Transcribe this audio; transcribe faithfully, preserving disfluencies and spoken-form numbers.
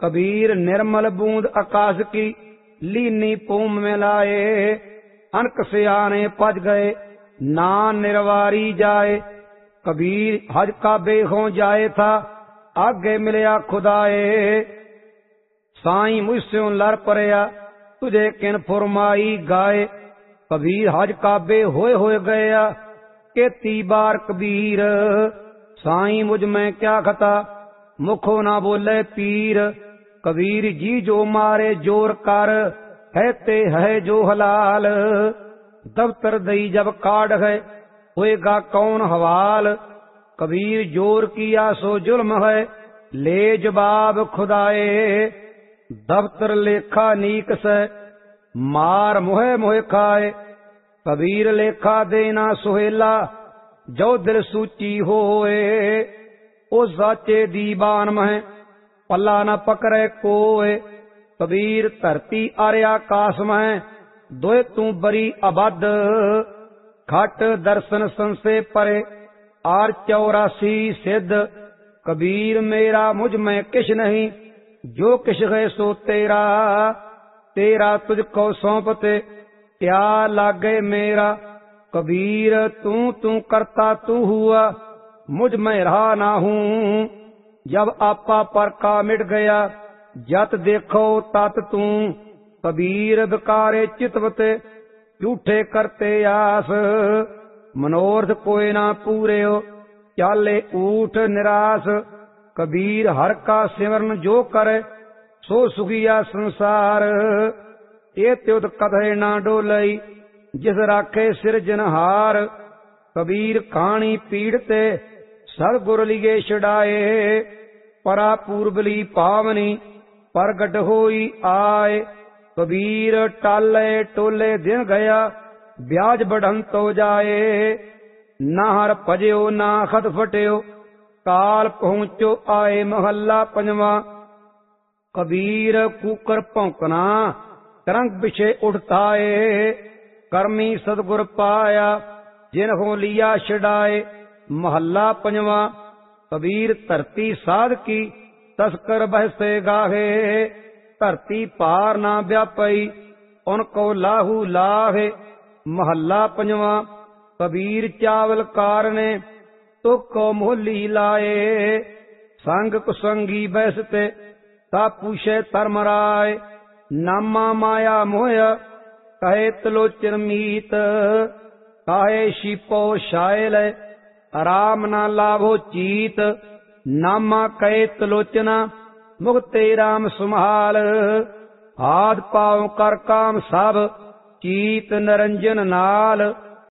कबीर निर्मल बूंद आकाश की लीनी पूम में लाए। अनक सियाने पज गए ना निर्वारी जाए। कबीर हज का बेहों जाए था आगे मिलया खुदाए। साईं मुझसे लड़ परया तुझे किन फुरमाई गाए। कबीर हज काबे होए होए गया केती बार कबीर। साईं मुझ में क्या खता मुखो ना बोले पीर। कबीर जी जो मारे जोर कर है ते है जो हलाल। दफ्तर दई जब काढ़ है होएगा कौन हवाल। कबीर जोर किया सो जुल्म है ले जवाब खुदाए। दफ्तर लेखा नीक से मार मोहे मोहे खाए। कबीर लेखा देना सुहेला जो दिल सूची होए। ओ साचे दीवान में पल्ला न पकड़े कोए। कबीर धरती आरे आकाश में दोए तू बरी अबद। खट दर्शन संसे परे आर चौरासी सिद्ध। कबीर मेरा मुझ में किश नहीं जो किश है सो तेरा। तेरा तुझको सौंपते क्या लागे मेरा। कबीर तू तू करता तू हुआ मुझ में रहा ना हूँ। जब आपा पर का मिट गया जत देखो तत तू। कबीर बिकारे चितवते झूठे करते आस। मनोरथ कोई ना पूरे हो चाले ऊठ निराश। कबीर हर का सिमरन जो करे सो सुखिया संसार। ये त्युत कथे ना डोलई जिस राखे सिरजनहार। कबीर कहानी पीड़ते सदगुर लिये छड़ाए। परा पूर्वली पावनी प्रगट होई आए। कबीर टाले टोले दिन गया ब्याज बढ़न तो जाए। ना हर भजो ना खत फटियो काल पहुंचो आए। महला पंजवा। कबीर कुकर भौंकना तरंग पिछे उठताए। कर्मी सतगुर पाया जिन्हों लिया छड़ाए। महला पंजवा। कबीर धरती साध की तस्कर बहसे गाहे। धरती पार ना व्यापई उनको लाहू लाहे। महला पंजवा। कबीर चावल कारने तो को मोहली लाए। संग कुसंगी बैसते ता पूछे धर्मराय। नामा माया मोया कहे तलोचन मीत। काहे शिपो शायल आराम ना लाभो चीत। नामा कहे तलोचना मुक्ते राम सुमहाल। हाथ पाँव कर काम सब चीत नरंजन नाल।